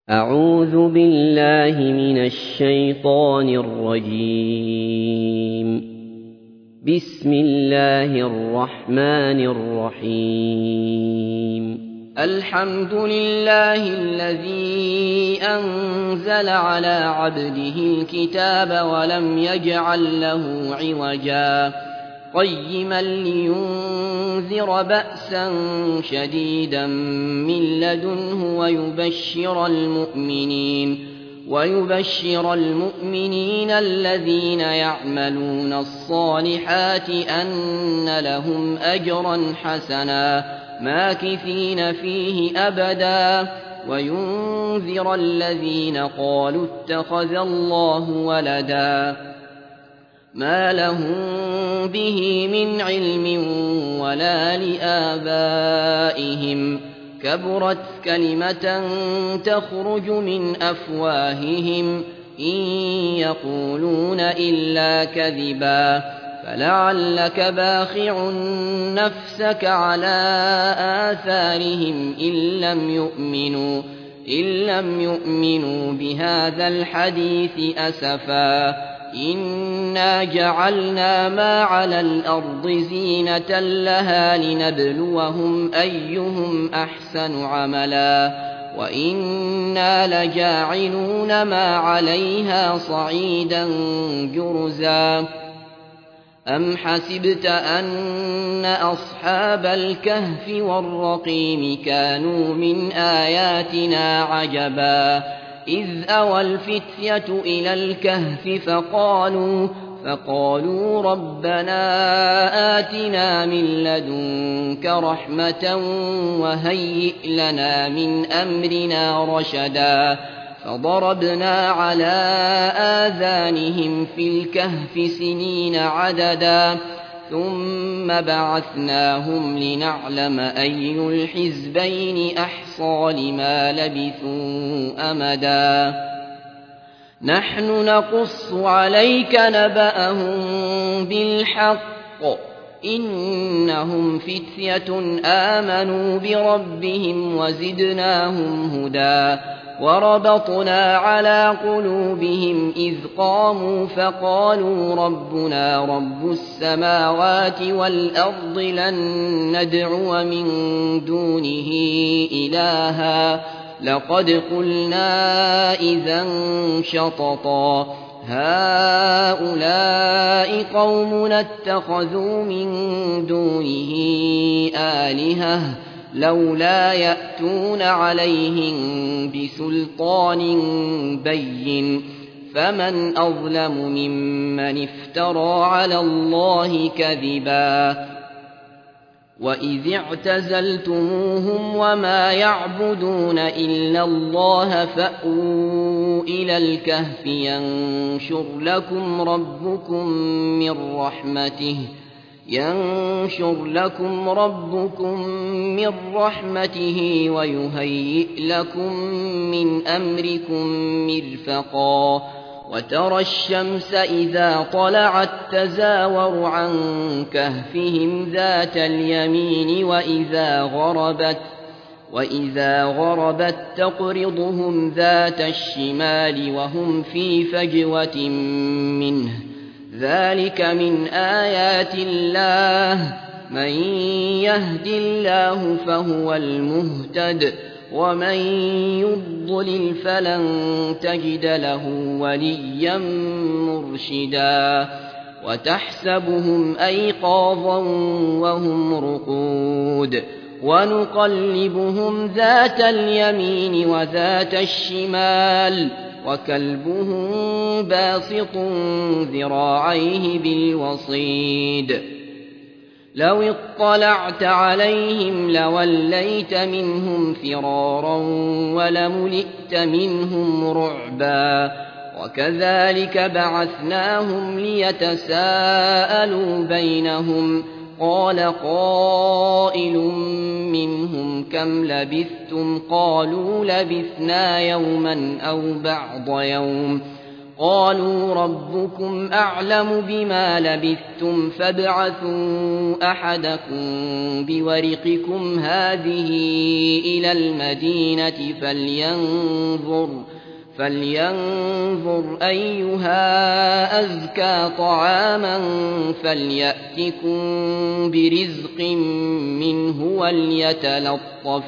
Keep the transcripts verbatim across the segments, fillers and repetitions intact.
أعوذ بالله من الشيطان الرجيم. بسم الله الرحمن الرحيم. الحمد لله الذي أنزل على عبده الكتاب ولم يجعل له عوجا قيما لينذر بأسا شديدا من لدنه ويبشر المؤمنين ويبشر المؤمنين الذين يعملون الصالحات أن لهم أجرا حسنا ماكثين فيه أبدا وينذر الذين قالوا اتخذ الله ولدا ما لهم به من علم ولا لآبائهم كبرت كلمة تخرج من أفواههم إن يقولون إلا كذبا فلعلك باخع نفسك على آثارهم إن لم يؤمنوا إن لم يؤمنوا بهذا الحديث أسفا إنا جعلنا ما على الأرض زينة لها لنبلوهم أيهم أحسن عملا وإنا لجاعلون ما عليها صعيدا جرزا أم حسبت أن أصحاب الكهف والرقيم كانوا من آياتنا عجبا إذ أوى الفتية إلى الكهف فقالوا فقالوا ربنا آتنا من لدنك رحمة وهيئ لنا من أمرنا رشدا فضربنا على آذانهم في الكهف سنين عددا ثم بعثناهم لنعلم أي الحزبين أحصى لما لبثوا أمدا نحن نقص عليك نبأهم بالحق إنهم فتية آمنوا بربهم وزدناهم هدى وربطنا على قلوبهم إذ قاموا فقالوا ربنا رب السماوات والأرض لن ندعو من دونه إلها لقد قلنا إذا شططا هؤلاء قومنا اتخذوا من دونه آلهة لولا يأتون عليهم بسلطان بين فمن أظلم ممن افترى على الله كذبا وإذ اعتزلتموهم وما يعبدون إلا الله فأووا إلى الكهف ينشر لكم ربكم من رحمته ينشر لكم ربكم من رحمته ويهيئ لكم من أمركم مرفقا وترى الشمس إذا طلعت تزاور عن كهفهم ذات اليمين وإذا غربت وإذا غربت تقرضهم ذات الشمال وهم في فجوة منه ذلك من آيات الله من يهد الله فهو المهتد ومن يضلل فلن تجد له وليا مرشدا وتحسبهم أيقاظا وهم رقود ونقلبهم ذات اليمين وذات الشمال وكلبهم باسط ذراعيه بالوصيد لو اطلعت عليهم لوليت منهم فرارا ولملئت منهم رعبا وكذلك بعثناهم ليتساءلوا بينهم قال قائل منهم كم لبثتم قالوا لبثنا يوما أو بعض يوم قالوا ربكم أعلم بما لبثتم فابعثوا أحدكم بورقكم هذه إلى المدينة فلينظر, فلينظر أيها أزكى طعاما فليأتكم برزق منه وليتلطف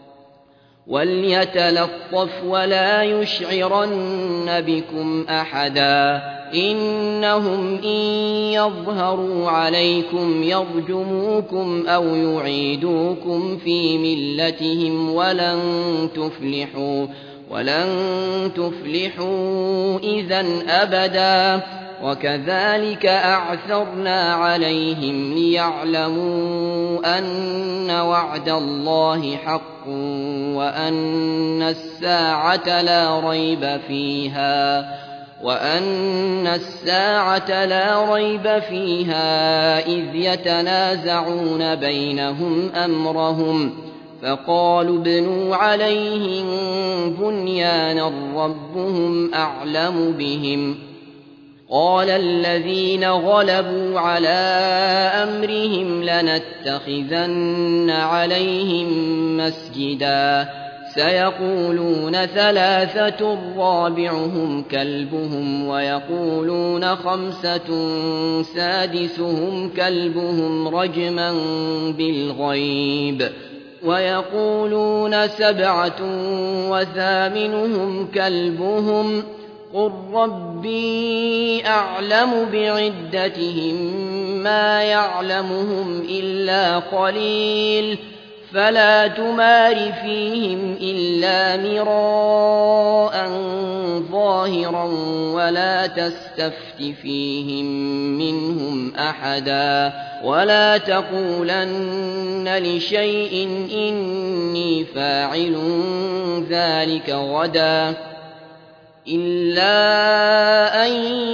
وليتلطف ولا يشعرن بكم أحدا إنهم إن يظهروا عليكم يرجموكم أو يعيدوكم في ملتهم ولن تفلحوا ولن تفلحوا إذا أبدا وكذلك أعثرنا عليهم ليعلموا أن وعد الله حق وأن الساعة لا ريب فيها وأن الساعة لا ريب فيها إذ يتنازعون بينهم أمرهم فقالوا ابنوا عليهم بنيانا ربهم أعلم بهم قال الذين غلبوا على أمرهم لنتخذن عليهم مسجدا سيقولون ثلاثة رابعهم كلبهم ويقولون خمسة سادسهم كلبهم رجما بالغيب ويقولون سبعة وثامنهم كلبهم قل ربي أعلم بعدتهم ما يعلمهم إلا قليل فلا تمار فيهم إلا مراء ظاهرا ولا تستفت فيهم منهم أحدا ولا تقولن لشيء إني فاعل ذلك غدا إلا أن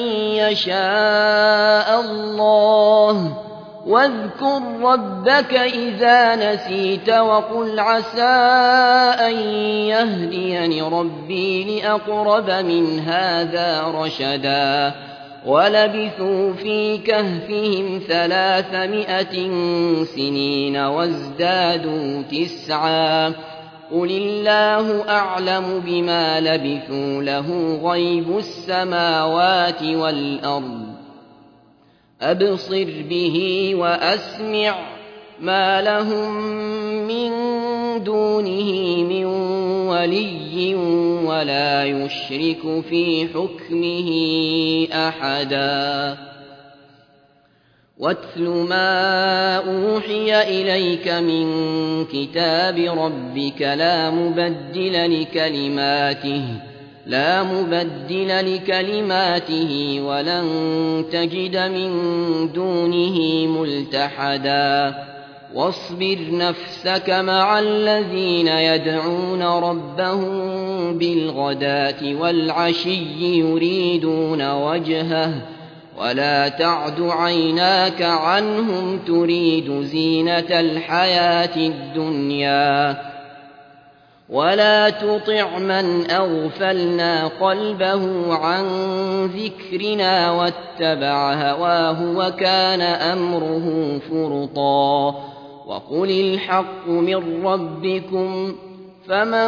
يشاء الله واذكر ربك إذا نسيت وقل عسى أن يهديني ربي لأقرب من هذا رشدا ولبثوا في كهفهم ثلاثمائة سنين وازدادوا تسعا قل الله أعلم بما لبثوا له غيب السماوات والأرض أبصر به وأسمع ما لهم من دونه من ولي ولا يشرك في حكمه أحدا واتل ما أوحي إليك من كتاب ربك لا مبدل لكلماته لا مبدل لكلماته ولن تجد من دونه ملتحدا واصبر نفسك مع الذين يدعون ربهم بالغداة والعشي يريدون وجهه ولا تعد عيناك عنهم تريد زينة الحياة الدنيا ولا تطع من أغفلنا قلبه عن ذكرنا واتبع هواه وكان أمره فرطا وقل الحق من ربكم فمن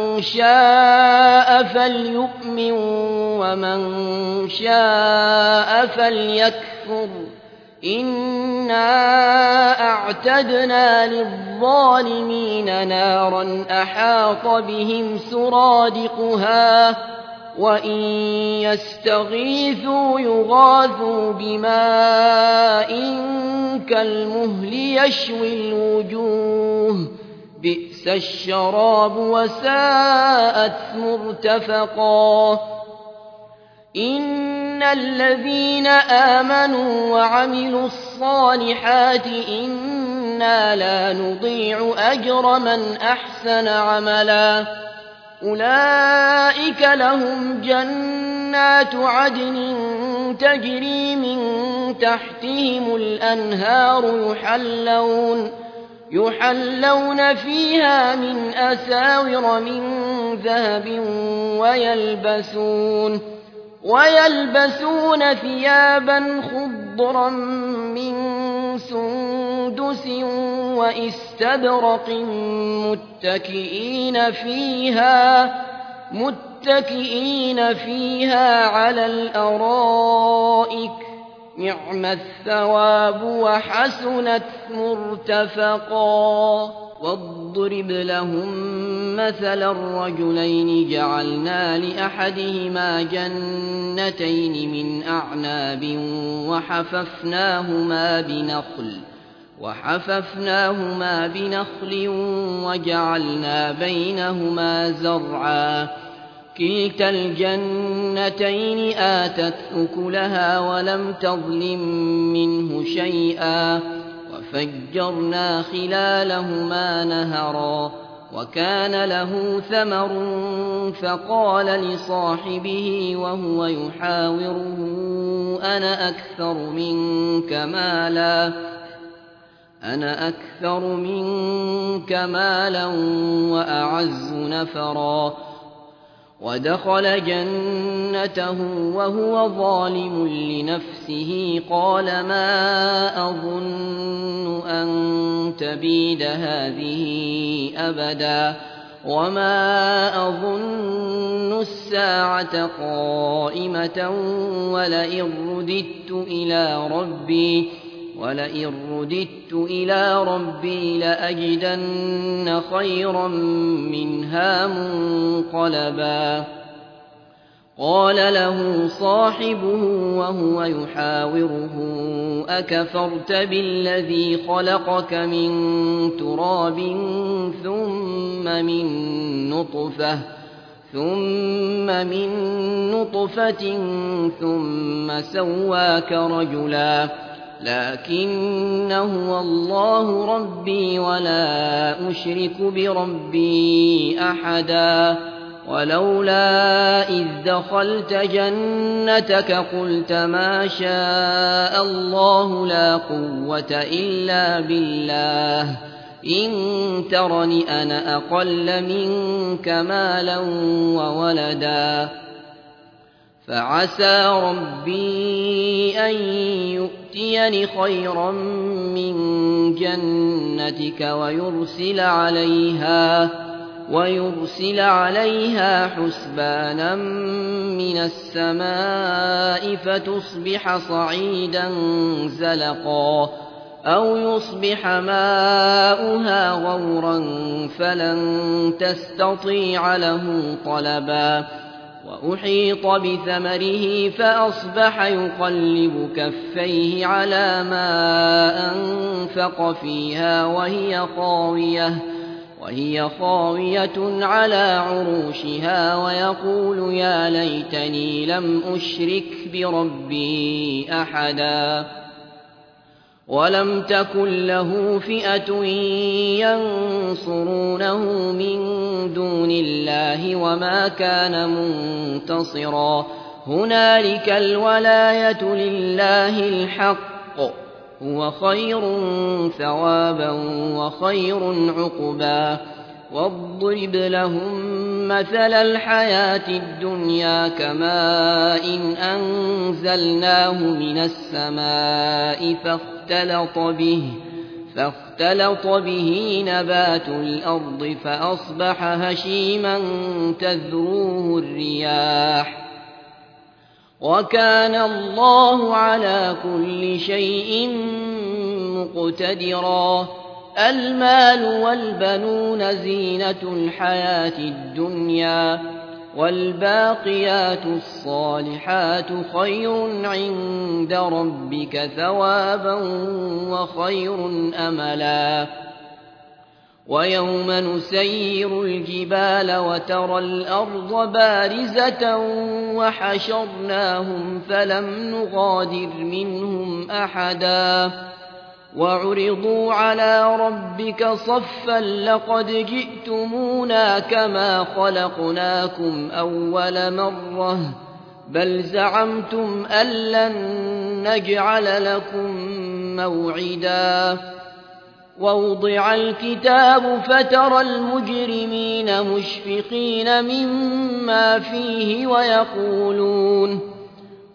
شاء فليؤمن ومن شاء فليكفر إنا أعتدنا للظالمين نارا أحاط بهم سرادقها وإن يستغيثوا يغاثوا بماء كالمهل يشوي الوجوه بئس الشراب وساءت مرتفقا إن الذين آمنوا وعملوا الصالحات إنا لا نضيع أجر من أحسن عملا أولئك لهم جنات عدن تجري من تحتهم الأنهار يحلون يحلون فيها من أساور من ذهب ويلبسون ويلبسون ثيابا خضرا من سندس واستبرق متكئين فيها, متكئين فيها على الأرائك نعم الثواب وحسنت مرتفقا. واضرب لهم مثلا الرجلين جعلنا لأحدهما جنتين من أعناب وحففناهما بنخل, وحففناهما بنخل وجعلنا بينهما زرعا كلتا الجنتين آتت أكلها ولم تظلم منه شيئا وفجرنا خلالهما نهرا وكان له ثمر فقال لصاحبه وهو يحاوره أنا أكثر منك مالا أنا أكثر منك مالا وأعز نفرا ودخل جنته وهو ظالم لنفسه قال ما أظن أن تبيد هذه أبدا وما أظن الساعة قائمة ولئن رددت إلى ربي ولئن رددت إلى ربي لأجدن خيرا منها منقلبا. قال له صاحبه وهو يحاوره أكفرت بالذي خلقك من تراب ثم من نطفة ثم من نطفة ثم سواك رجلا لكن هو الله ربي ولا أشرك بربي أحدا. ولولا إذ دخلت جنتك قلت ما شاء الله لا قوة إلا بالله إن ترني أنا أقل منك مالا وولدا فعسى ربي أن يؤتيني خيرا من جنتك ويرسل عليها ويرسل عليها حسبانا من السماء فتصبح صعيدا زلقا أو يصبح ماؤها غورا فلن تستطيع له طلبا. وأحيط بثمره فأصبح يقلب كفيه على ما أنفق فيها وهي خاوية وهي خاوية على عروشها ويقول يا ليتني لم أشرك بربي أحدا. ولم تكن له فئة ينصرونه من دون الله وما كان منتصرا. هنالك الولاية لله الحق هو خير ثوابا وخير عقبا. واضرب لهم مثل الحياة الدنيا كماء إن أنزلناه من السماء فاختلط به فاختلط به نبات الأرض فأصبح هشيما تذروه الرياح وكان الله على كل شيء مقتدرا. المال والبنون زينة الحياة الدنيا والباقيات الصالحات خير عند ربك ثوابا وخير أملا. ويوم نسير الجبال وترى الأرض بارزة وحشرناهم فلم نغادر منهم أحدا وعرضوا على ربك صفا لقد جئتمونا كما خلقناكم أول مرة بل زعمتم أن لن نجعل لكم موعدا. ووضع الكتاب فترى المجرمين مشفقين مما فيه ويقولون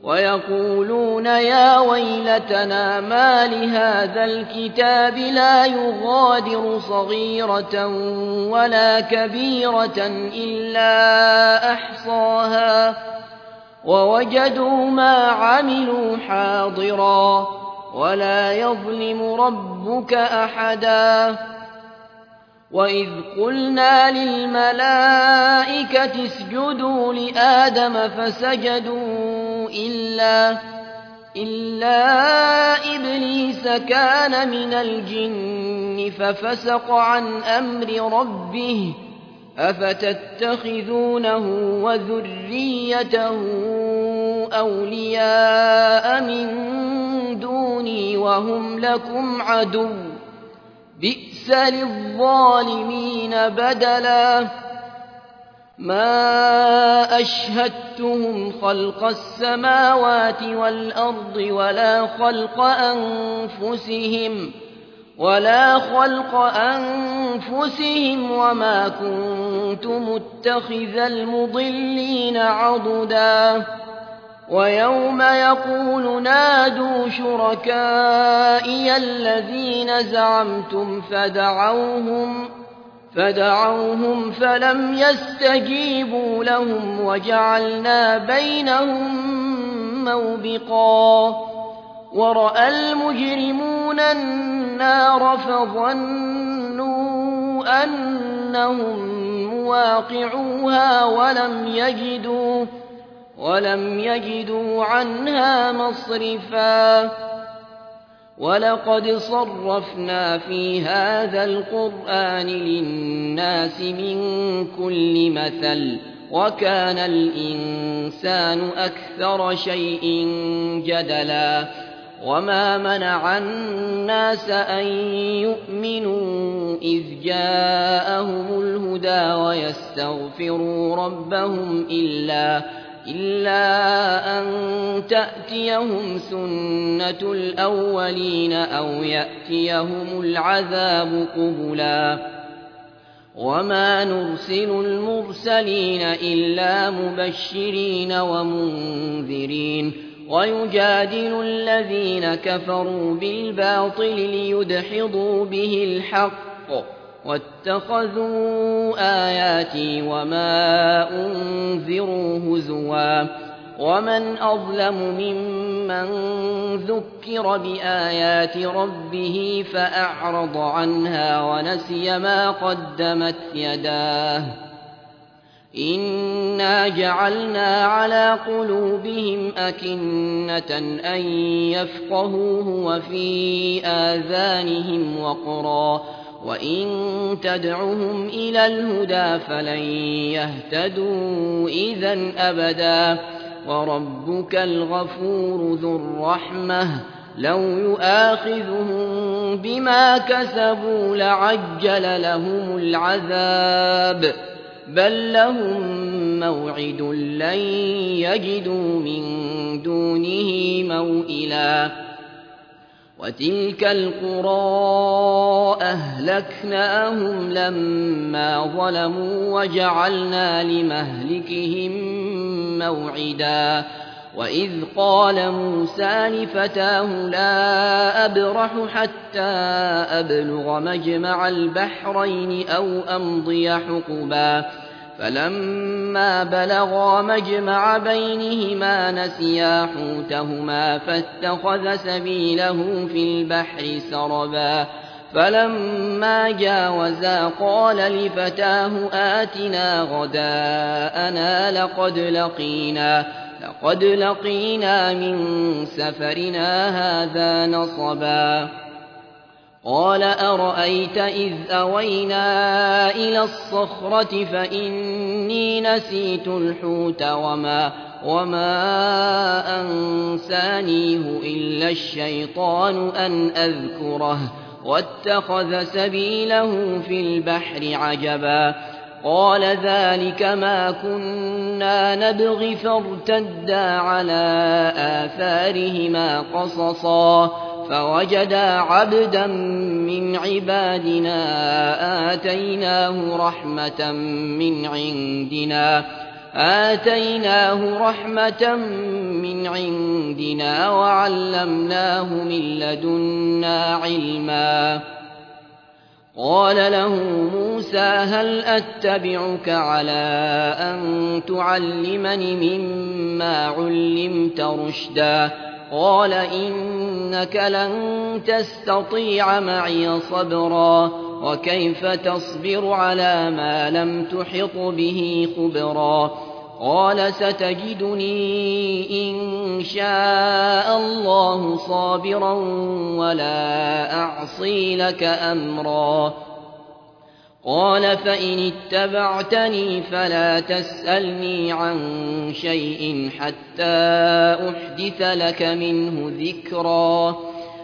ويقولون يا ويلتنا ما لهذا الكتاب لا يغادر صغيرة ولا كبيرة إلا أحصاها ووجدوا ما عملوا حاضرا ولا يظلم ربك أحدا. وإذ قلنا للملائكة اسجدوا لآدم فسجدوا إلا, إلا إبليس كان من الجن ففسق عن أمر ربه أفتتخذونه وذريته أولياء من دوني وهم لكم عدو بئس للظالمين بدلا. ما أشهدتهم خلق السماوات والأرض ولا خلق أنفسهم ولا خلق أنفسهم وما كنت متخذ المضلين عضدا. ويوم يقول نادوا شركائي الذين زعمتم فدعوهم, فدعوهم فلم يستجيبوا لهم وجعلنا بينهم موبقا. ورأى المجرمون النار فظنوا أنهم مواقعوها ولم يجدوا, ولم يجدوا عنها مصرفا. ولقد صرفنا في هذا القرآن للناس من كل مثل وكان الإنسان أكثر شيء جدلا. وما منع الناس أن يؤمنوا إذ جاءهم الهدى ويستغفروا ربهم إلا, إلا أن تأتيهم سنة الأولين أو يأتيهم العذاب قبلا. وما نرسل المرسلين إلا مبشرين ومنذرين ويجادل الذين كفروا بالباطل ليدحضوا به الحق واتخذوا آياتي وما أنذروا هزوا. ومن أظلم ممن ذكر بآيات ربه فأعرض عنها ونسي ما قدمت يداه. إنا جعلنا على قلوبهم أكنة أن يفقهوه وفي آذانهم وقرا وإن تدعهم إلى الهدى فلن يهتدوا إذا أبدا. وربك الغفور ذو الرحمة لو يؤاخذهم بما كسبوا لعجل لهم العذاب بل لهم موعد لن يجدوا من دونه موئلا. وتلك القرى أهلكناهم لما ظلموا وجعلنا لمهلكهم موعدا. وإذ قال موسى لفتاه لا أبرح حتى أبلغ مجمع البحرين أو أمضي حقبا. فلما بلغا مجمع بينهما نسيا حوتهما فاتخذ سبيله في البحر سربا. فلما جاوزا قال لفتاه آتنا غداءنا لقد لقينا, لقد لقينا من سفرنا هذا نصبا. قال أرأيت إذ أوينا إلى الصخرة فإني نسيت الحوت وما, وما أنسانيه إلا الشيطان أن أذكره واتخذ سبيله في البحر عجبا. قال ذلك ما كنا نبغي فارتدا على آثارهما قصصا. فوجدا عبدا من عبادنا آتيناه رحمة من عندنا, آتيناه رحمة من عندنا وعلمناه من لدنا علما قال له موسى هل أتبعك على أن تعلمني مما علمت رشدا قال إنك لن تستطيع معي صبرا وكيف تصبر على ما لم تحط به خبرا قال ستجدني إن شاء الله صابرا ولا أعصي لك أمرا قال فإن اتبعتني فلا تسألني عن شيء حتى أحدث لك منه ذكرا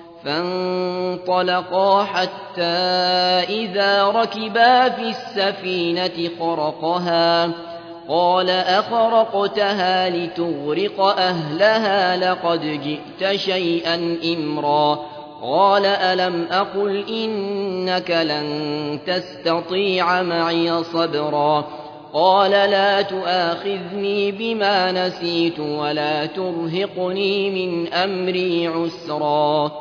فانطلقا حتى إذا ركبا في السفينة خرقها قال أخرقتها لتغرق أهلها لقد جئت شيئا إمرا قال ألم أقل إنك لن تستطيع معي صبرا قال لا تؤاخذني بما نسيت ولا ترهقني من أمري عسرا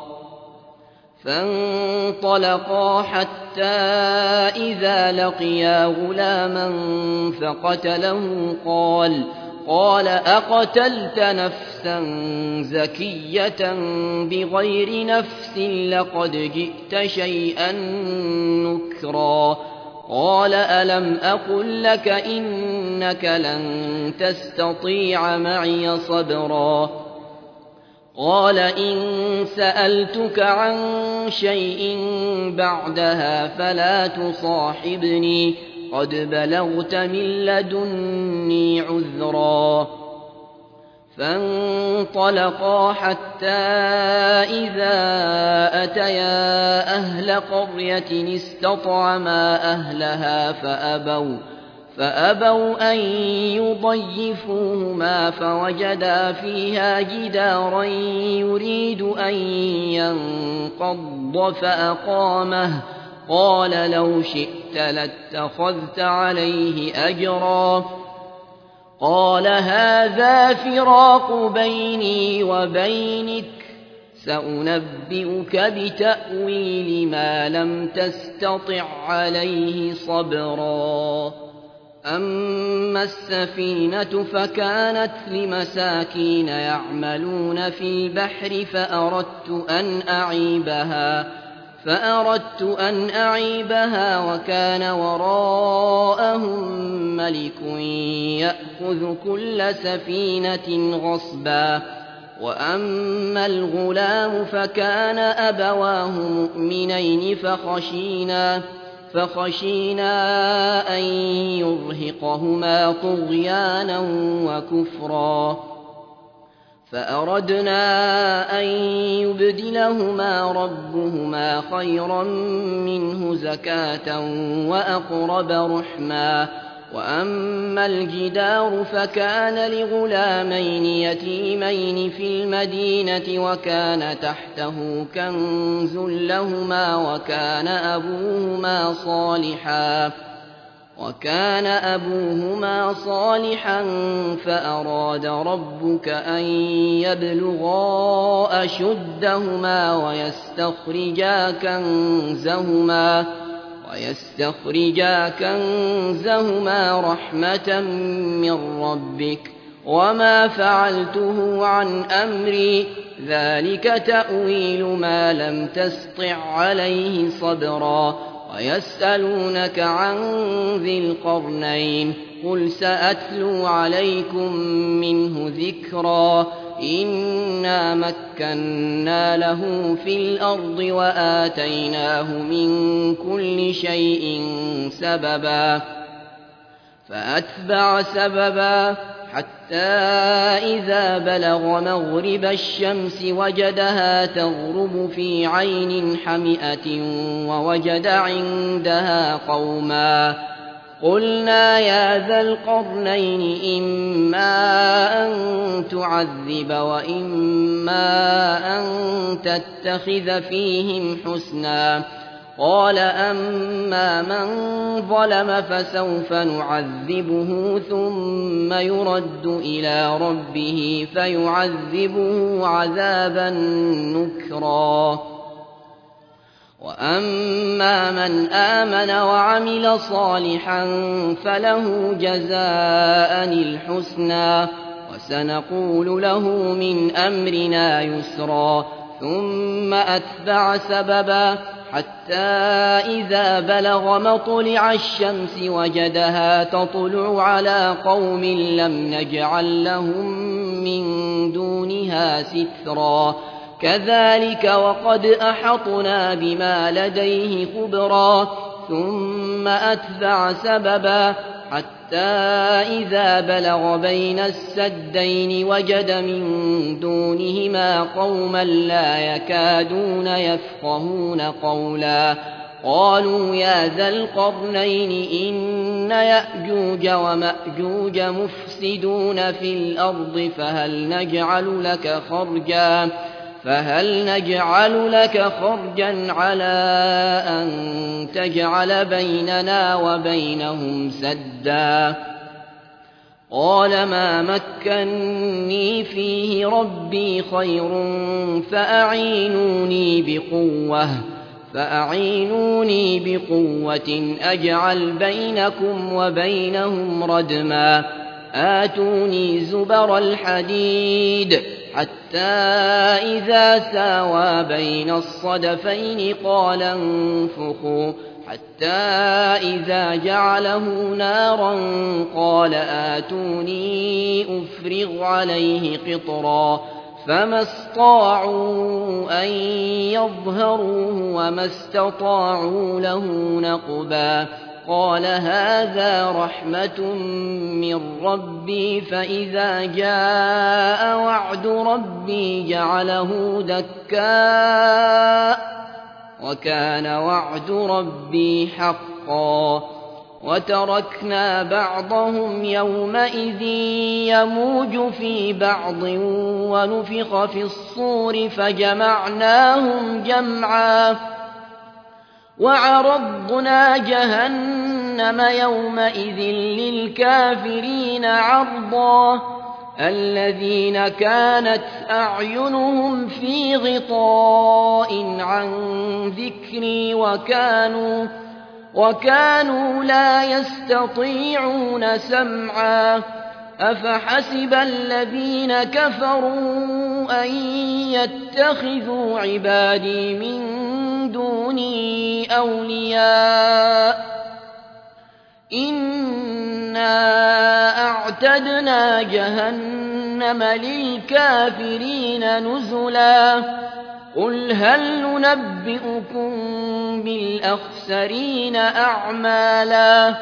فانطلقا حتى إذا لقيا غلاما فقتله قال قال أقتلت نفسا زكية بغير نفس لقد جئت شيئا نكرا قال ألم أقل لك إنك لن تستطيع معي صبرا قال إن سألتك عن شيء بعدها فلا تصاحبني قد بلغت من لدني عذرا فانطلقا حتى إذا أتيا أهل قرية استطعما أهلها فأبوا فأبوا أن يضيفوهما فوجدا فيها جدارا يريد أن ينقض فأقامه قال لو شئت لاتخذت عليه أجرا قال هذا فراق بيني وبينك سأنبئك بتأويل ما لم تستطع عليه صبرا أما السفينة فكانت لمساكين يعملون في البحر فأردت أن أعيبها فأردت أن أعيبها وكان وراءهم ملك يأخذ كل سفينة غصبا وأما الغلام فكان أبواه مؤمنين فخشينا فخشينا أن يرهقهما طغيانا وكفرا فأردنا أن يبدلهما ربهما خيرا منه زكاة وأقرب رحما وأما الجدار فكان لغلامين يتيمين في المدينة وكان تحته كنز لهما وكان أبوهما صالحا وكان أبوهما صالحا فأراد ربك أن يبلغا أشدهما ويستخرجا كنزهما ويستخرجا كنزهما رحمة من ربك وما فعلته عن أمري ذلك تأويل ما لم تسطع عليه صبرا ويسألونك عن ذي القرنين قل سأتلو عليكم منه ذكرا إنا مكنا له في الأرض وآتيناه من كل شيء سببا فأتبع سببا حتى إذا بلغ مغرب الشمس وجدها تغرب في عين حمئة ووجد عندها قوما قلنا يا ذا القرنين إما أن تعذب وإما أن تتخذ فيهم حسنا قال أما من ظلم فسوف نعذبه ثم يرد إلى ربه فيعذبه عذابا نكرا وأما من آمن وعمل صالحا فله جزاء الحسنى وسنقول له من أمرنا يسرا ثم أتبع سببا حتى إذا بلغ مطلع الشمس وجدها تطلع على قوم لم نجعل لهم من دونها سترا كذلك وقد أحطنا بما لديه خبرا ثم أتبع سببا حتى إذا بلغ بين السدين وجد من دونهما قوما لا يكادون يفقهون قولا قالوا يا ذا القرنين إن يأجوج ومأجوج مفسدون في الأرض فهل نجعل لك خرجا فهل نجعل لك خرجا على أن تجعل بيننا وبينهم سدا قال ما مكني فيه ربي خير فأعينوني بقوة فأعينوني بقوة أجعل بينكم وبينهم ردما آتوني زبر الحديد حتى إذا ساوى بين الصدفين قال انفخوا حتى إذا جعله نارا قال آتوني أفرغ عليه قطرا فما استطاعوا أن يظهروه وما استطاعوا له نقبا قال هذا رحمة من ربي فإذا جاء وعد ربي جعله دكاء وكان وعد ربي حقا وتركنا بعضهم يومئذ يموج في بعض ونفخ في الصور فجمعناهم جمعا وعرضنا جهنم يومئذ للكافرين عرضا الذين كانت أعينهم في غطاء عن ذكري وكانوا, وكانوا لا يستطيعون سمعا أفحسب الذين كفروا أن يتخذوا عبادي من دوني أولياء إنا أعتدنا جهنم للكافرين نزلا قل هل ننبئكم بالأخسرين أعمالا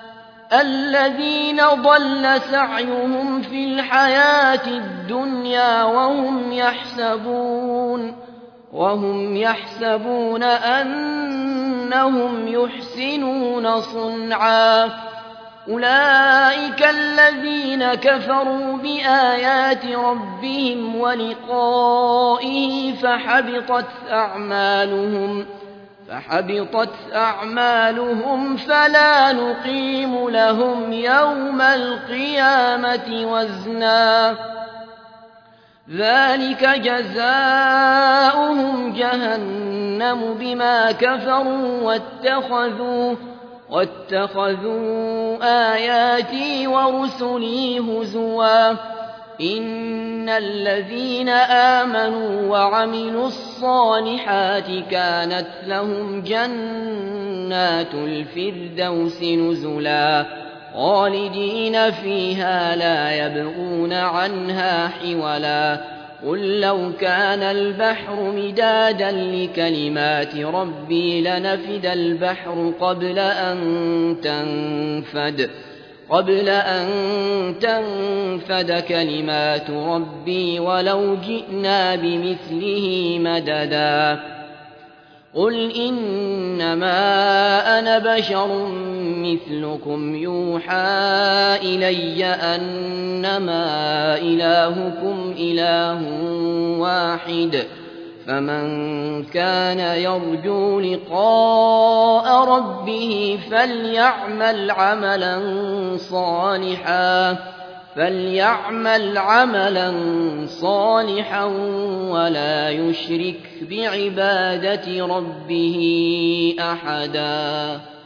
الذين ضل سعيهم في الحياة الدنيا وهم يحسبون وهم يحسبون أنهم يحسنون صنعا أولئك الذين كفروا بآيات ربهم ولقائه فحبطت أعمالهم فحبطت أعمالهم فلا نقيم لهم يوم القيامة وزنا ذلك جزاؤهم جهنم بما كفروا واتخذوا, واتخذوا آياتي ورسلي هزوا إن الذين آمنوا وعملوا الصالحات كانت لهم جنات الفردوس نزلا خالدين فيها لا يبغون عنها حولا قل لو كان البحر مدادا لكلمات ربي لنفد البحر قبل أن تنفد قبل أن تنفد كلمات ربي ولو جئنا بمثله مددا قل إنما أنا بشر مثلكم يوحى إلي أنما إلهكم إله واحد فمن كان يرجو لقاء ربه فليعمل عملا صالحا فليعمل عملا صالحا ولا يشرك بعبادة ربه أحدا